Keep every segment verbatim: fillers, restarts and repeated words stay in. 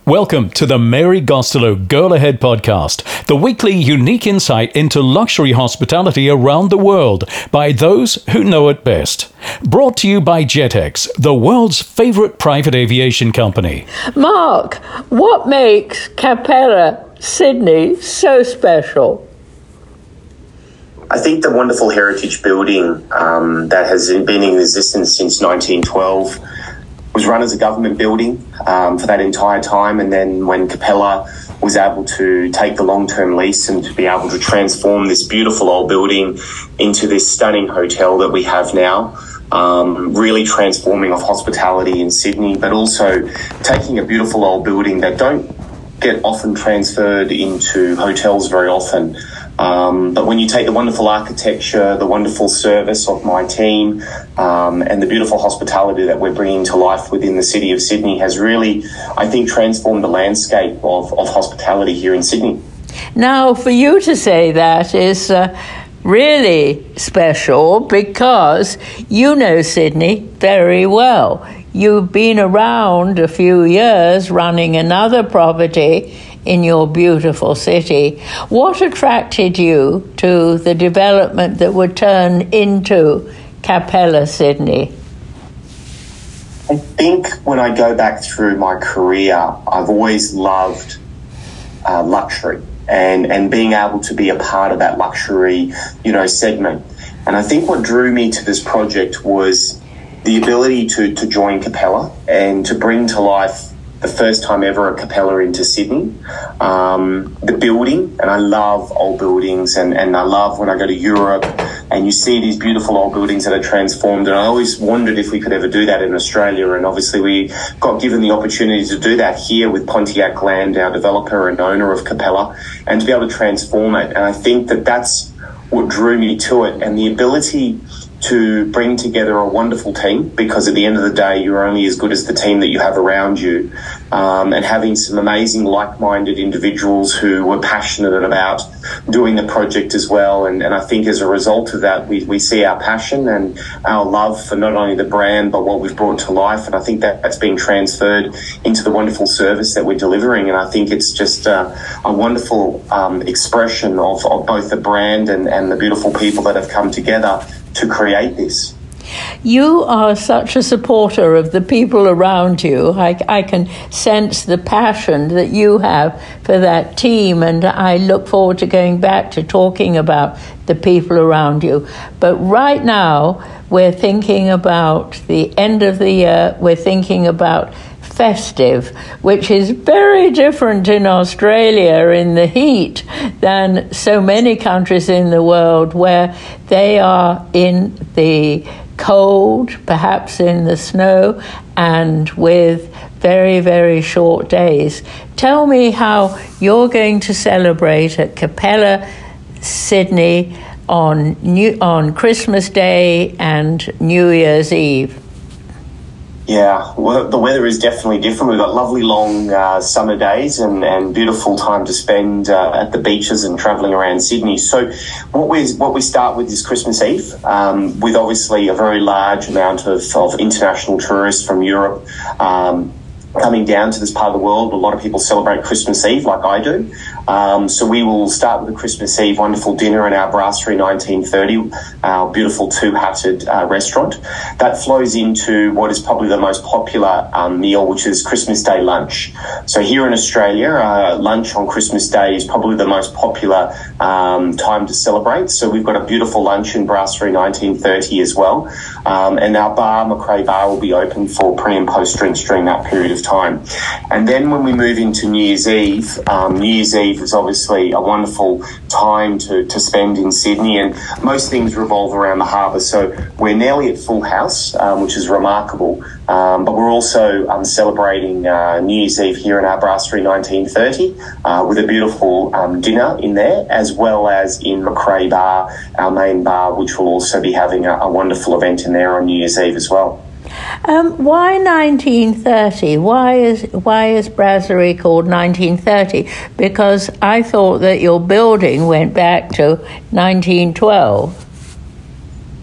Welcome to the Mary Gostelow Girl Ahead podcast, the weekly unique insight into luxury hospitality around the world by those who know it best. Brought to you by JetX, the world's favorite private aviation company. Mark, what makes Capella Sydney so special? I think the wonderful heritage building um, that has been in existence since nineteen twelve was run as a government building um, for that entire time, and then when Capella was able to take the long-term lease and to be able to transform this beautiful old building into this stunning hotel that we have now, um, really transforming of hospitality in Sydney, but also taking a beautiful old building that don't get often transferred into hotels very often. Um, but when you take the wonderful architecture, the wonderful service of my team, um, and the beautiful hospitality that we're bringing to life within the city of Sydney has really, I think, transformed the landscape of, of hospitality here in Sydney. Now, for you to say that is uh, really special because you know Sydney very well. You've been around a few years running another property in your beautiful city. What attracted you to the development that would turn into Capella Sydney? I think when I go back through my career, I've always loved uh, luxury and, and being able to be a part of that luxury, you know, segment. And I think what drew me to this project was the ability to, to join Capella and to bring to life the first time ever a Capella into Sydney. Um, the building, and I love old buildings, and, and I love when I go to Europe and you see these beautiful old buildings that are transformed, and I always wondered if we could ever do that in Australia, and obviously we got given the opportunity to do that here with Pontiac Land, our developer and owner of Capella, and to be able to transform it. And I think that that's what drew me to it, and the ability to bring together a wonderful team, because at the end of the day, you're only as good as the team that you have around you, um, and having some amazing like-minded individuals who were passionate about doing the project as well. And, and I think as a result of that, we, we see our passion and our love for not only the brand, but what we've brought to life. And I think that that's being transferred into the wonderful service that we're delivering. And I think it's just uh, a wonderful um, expression of, of both the brand and, and the beautiful people that have come together to create this. You are such a supporter of the people around you. I, I can sense the passion that you have for that team, and I look forward to going back to talking about the people around you. But right now, we're thinking about the end of the year. We're thinking about festive, which is very different in Australia in the heat than so many countries in the world where they are in the cold, perhaps in the snow, and with very, very short days. Tell me how you're going to celebrate at Capella Sydney on New, on Christmas Day and New Year's Eve. Yeah, well, the weather is definitely different. We've got lovely long uh, summer days and, and beautiful time to spend uh, at the beaches and travelling around Sydney. So what we what we start with is Christmas Eve, um, with obviously a very large amount of, of international tourists from Europe um, coming down to this part of the world. A lot of people celebrate Christmas Eve like I do. Um, so we will start with a Christmas Eve wonderful dinner in our Brasserie nineteen thirty, our beautiful two-hatted uh, restaurant. That flows into what is probably the most popular um, meal, which is Christmas Day lunch. So here in Australia, uh, lunch on Christmas Day is probably the most popular um, time to celebrate. So we've got a beautiful lunch in Brasserie nineteen thirty as well. Um, and our bar, McRae Bar, will be open for pre and post drinks during that period of time. And then when we move into New Year's Eve, um, New Year's Eve is obviously a wonderful time to, to spend in Sydney, and most things revolve around the harbour. So we're nearly at full house, um, which is remarkable. Um, but we're also um, celebrating uh, New Year's Eve here in our Brasserie nineteen thirty uh, with a beautiful um, dinner in there, as well as in McRae Bar, our main bar, which will also be having a, a wonderful event in there on New Year's Eve as well. Um, why nineteen thirty? Why is why is Brasserie called nineteen thirty? Because I thought that your building went back to nineteen twelve.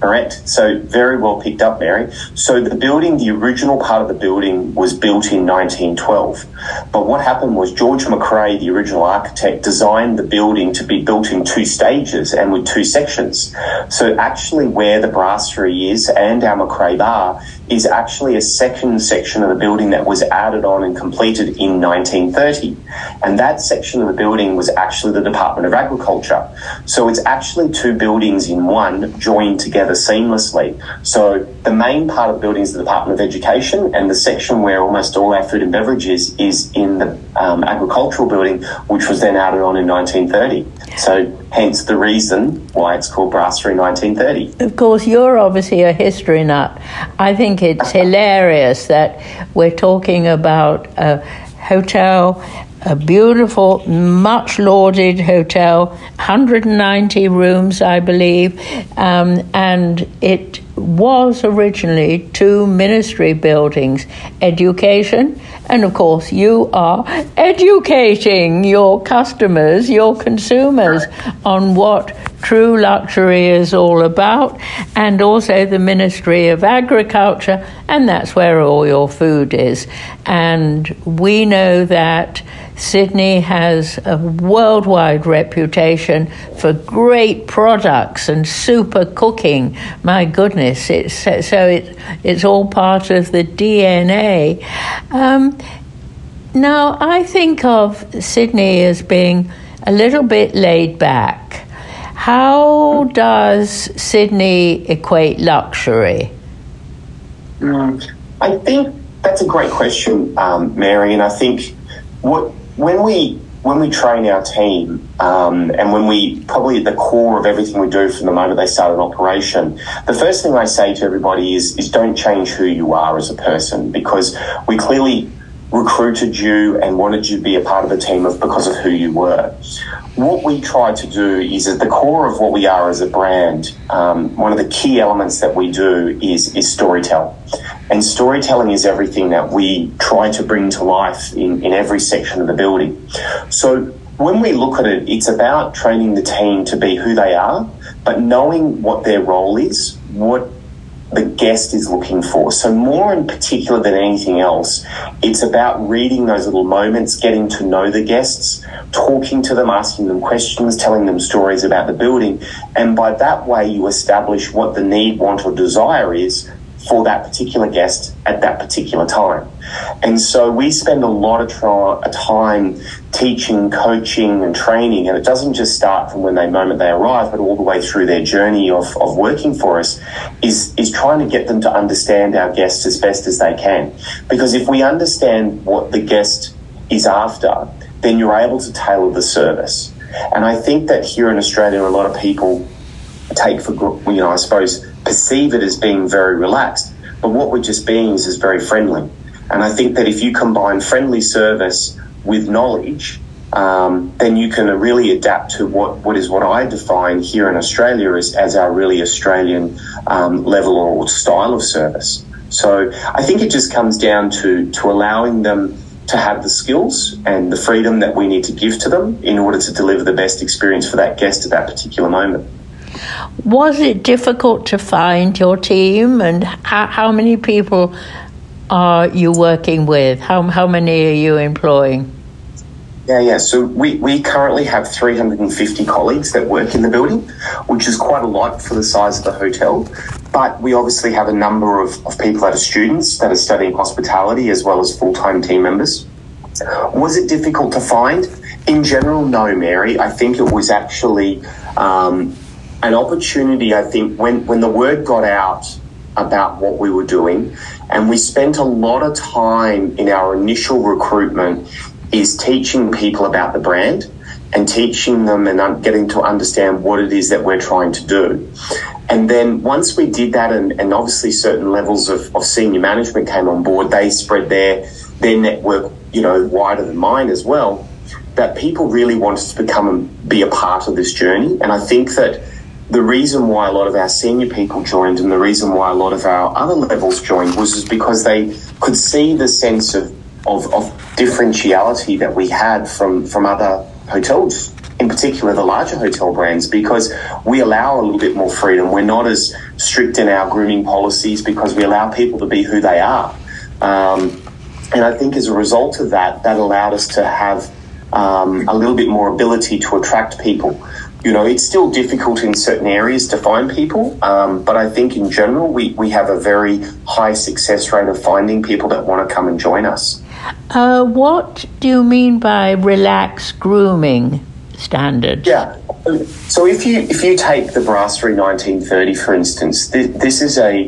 Correct. So very well picked up, Mary. So the building, the original part of the building was built in nineteen twelve. But what happened was George McRae, the original architect, designed the building to be built in two stages and with two sections. So actually where the brasserie is and our McRae bar is actually a second section of the building that was added on and completed in nineteen thirty. And that section of the building was actually the Department of Agriculture. So it's actually two buildings in one joined together seamlessly. So the main part of the building is the Department of Education, and the section where almost all our food and beverage is, is in the um, agricultural building, which was then added on in nineteen thirty. So hence the reason why it's called Brasserie nineteen thirty. Of course, you're obviously a history nut. I think it's hilarious that we're talking about a hotel, a beautiful, much lauded hotel, one hundred ninety rooms, I believe, um, and it was originally two ministry buildings, education, and of course you are educating your customers, your consumers, on what true luxury is all about, and also the Ministry of Agriculture, and that's where all your food is. And we know that Sydney has a worldwide reputation for great products and super cooking. My goodness, it's so it, it's all part of the D N A. Um, now, I think of Sydney as being a little bit laid back. How does Sydney equate luxury? Mm, I think that's a great question, um, Mary, and I think what when we when we train our team, um, and when we probably at the core of everything we do from the moment they start an operation, the first thing I say to everybody is is don't change who you are as a person, because we clearly recruited you and wanted you to be a part of the team of because of who you were. What we try to do is at the core of what we are as a brand, um, one of the key elements that we do is, is storytelling. And storytelling is everything that we try to bring to life in, in every section of the building. So when we look at it, it's about training the team to be who they are, but knowing what their role is, what the guest is looking for. So more in particular than anything else, it's about reading those little moments, getting to know the guests, talking to them, asking them questions, telling them stories about the building. And by that way, you establish what the need, want, or desire is for that particular guest at that particular time. And so we spend a lot of tra- time teaching, coaching and training, and it doesn't just start from when they moment they arrive, but all the way through their journey of, of working for us, is, is trying to get them to understand our guests as best as they can. Because if we understand what the guest is after, then you're able to tailor the service. And I think that here in Australia, a lot of people take for, you know, I suppose, perceive it as being very relaxed, but what we're just being is, is very friendly. And I think that if you combine friendly service with knowledge, um, then you can really adapt to what, what is what I define here in Australia as, as our really Australian um, level or style of service. So I think it just comes down to, to allowing them to have the skills and the freedom that we need to give to them in order to deliver the best experience for that guest at that particular moment. Was it difficult to find your team, and how, how many people are you working with? How how many are you employing? Yeah, yeah. So we, we currently have three hundred fifty colleagues that work in the building, which is quite a lot for the size of the hotel. But we obviously have a number of, of people that are students that are studying hospitality as well as full-time team members. Was it difficult to find? In general, no, Mary. I think it was actually um, an opportunity, I think, when, when the word got out about what we were doing, and we spent a lot of time in our initial recruitment is teaching people about the brand and teaching them and un- getting to understand what it is that we're trying to do. And then once we did that, and, and obviously certain levels of, of senior management came on board, they spread their, their network, you know, wider than mine as well, that people really wanted to become and be a part of this journey. And I think that the reason why a lot of our senior people joined and the reason why a lot of our other levels joined was is because they could see the sense of, of, of differentiality that we had from, from other hotels, in particular the larger hotel brands, because we allow a little bit more freedom. We're not as strict in our grooming policies because we allow people to be who they are. Um, and I think as a result of that, that allowed us to have um, a little bit more ability to attract people. You know, it's still difficult in certain areas to find people, um, but I think in general we, we have a very high success rate of finding people that want to come and join us. Uh, what do you mean by relaxed grooming standards? Yeah, so if you if you take the Brasserie nineteen thirty, for instance, th- this is a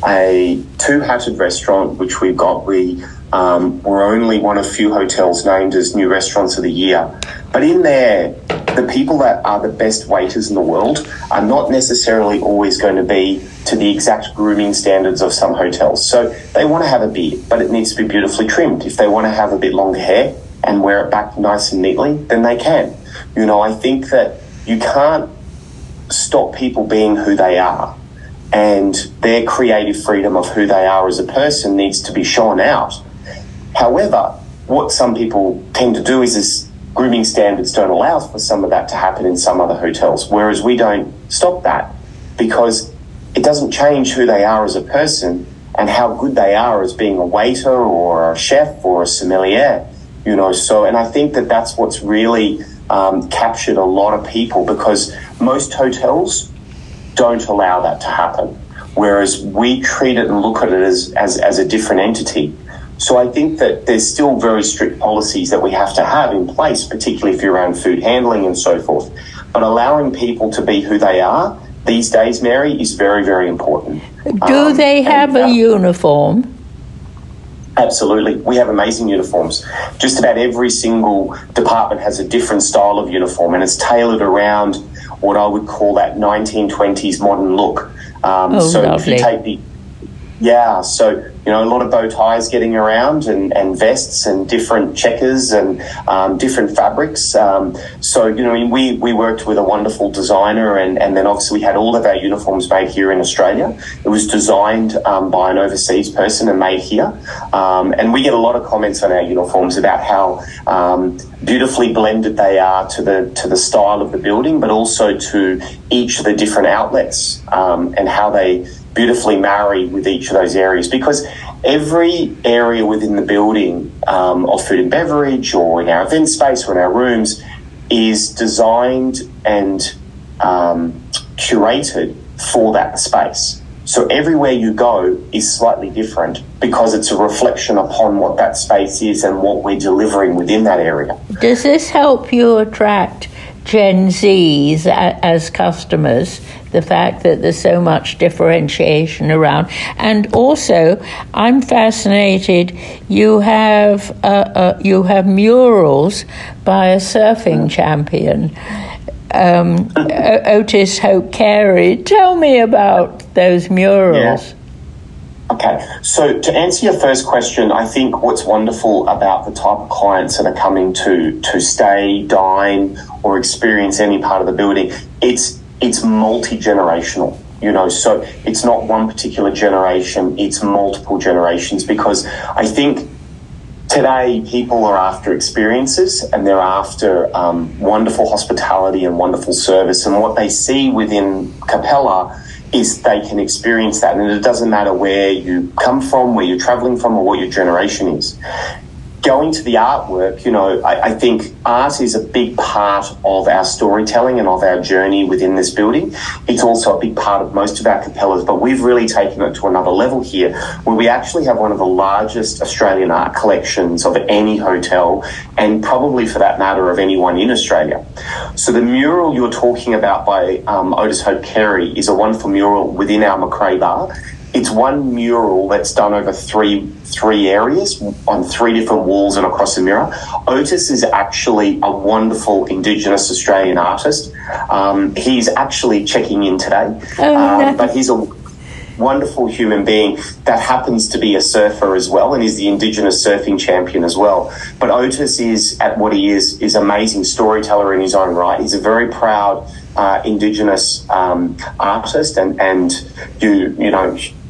a two-hatted restaurant which we've got. We um, we're only one of few hotels named as New Restaurants of the Year. But in there, the people that are the best waiters in the world are not necessarily always going to be to the exact grooming standards of some hotels. So they want to have a beard, but it needs to be beautifully trimmed. If they want to have a bit longer hair and wear it back nice and neatly, then they can. You know, I think that you can't stop people being who they are, and their creative freedom of who they are as a person needs to be shown out. However, what some people tend to do is, is grooming standards don't allow for some of that to happen in some other hotels, whereas we don't stop that because it doesn't change who they are as a person and how good they are as being a waiter or a chef or a sommelier, you know. So, and I think that that's what's really um, captured a lot of people, because most hotels don't allow that to happen, whereas we treat it and look at it as, as, as a different entity. So I think that there's still very strict policies that we have to have in place, particularly if you're around food handling and so forth. But allowing people to be who they are these days, Mary, is very, very important. Do um, they have and, uh, a uniform? Absolutely. We have amazing uniforms. Just about every single department has a different style of uniform, and it's tailored around what I would call that nineteen twenties modern look. Um, oh, so lovely. If you take the Yeah, so, you know, a lot of bow ties getting around and, and vests and different checkers and um, different fabrics. Um, so, you know, we, we worked with a wonderful designer, and, and then obviously we had all of our uniforms made here in Australia. It was designed um, by an overseas person and made here. Um, and we get a lot of comments on our uniforms about how um, beautifully blended they are to the to the style of the building, but also to each of the different outlets um, and how they beautifully marry with each of those areas, because every area within the building um, of food and beverage, or in our event space or in our rooms, is designed and um, curated for that space. So everywhere you go is slightly different because it's a reflection upon what that space is and what we're delivering within that area. Does this help you attract Gen Zs as customers, the fact that there's so much differentiation around? And also, I'm fascinated, you have uh, uh, you have murals by a surfing champion, um, Otis Hope Carey. Tell me about those murals. Yeah. Okay, so to answer your first question, I think what's wonderful about the type of clients that are coming to to stay, dine, or experience any part of the building, it's it's multi-generational, you know, so it's not one particular generation, it's multiple generations, because I think today people are after experiences and they're after um, wonderful hospitality and wonderful service, and what they see within Capella is they can experience that, and it doesn't matter where you come from, where you're travelling from, or what your generation is. Going to the artwork, you know, I, I think art is a big part of our storytelling and of our journey within this building. It's also a big part of most of our Capellas, but we've really taken it to another level here, where we actually have one of the largest Australian art collections of any hotel, and probably for that matter of anyone in Australia. So the mural you're talking about by um, Otis Hope Carey is a wonderful mural within our McRae Bar. It's one mural that's done over three three areas on three different walls and across the mirror. Otis is actually a wonderful Indigenous Australian artist. Um, he's actually checking in today, oh, um, no. but he's a wonderful human being that happens to be a surfer as well, and is the Indigenous surfing champion as well. But Otis is, at what he is, is amazing storyteller in his own right. He's a very proud uh, Indigenous um, artist, and, and you you know,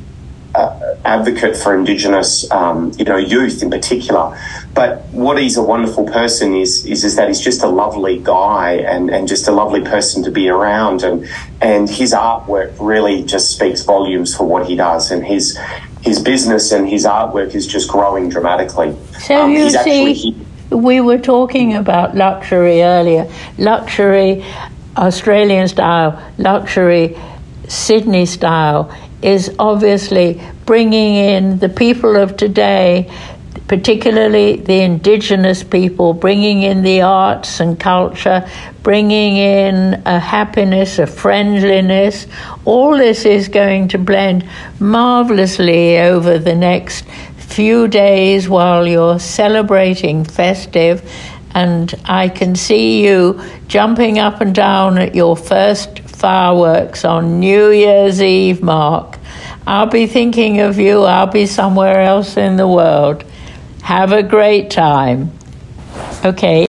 uh, advocate for Indigenous, um, you know, youth in particular. But what he's a wonderful person is, is, is that he's just a lovely guy and, and just a lovely person to be around. And, and his artwork really just speaks volumes for what he does. And his, his business and his artwork is just growing dramatically. So um, you he's see, actually, we were talking about luxury earlier. Luxury, Australian style, luxury, Sydney style, is obviously bringing in the people of today, particularly the Indigenous people, bringing in the arts and culture, bringing in a happiness, a friendliness. All this is going to blend marvelously over the next few days while you're celebrating festive. And I can see you jumping up and down at your first fireworks on New Year's Eve, Mark. I'll be thinking of you. I'll be somewhere else in the world. Have a great time. Okay.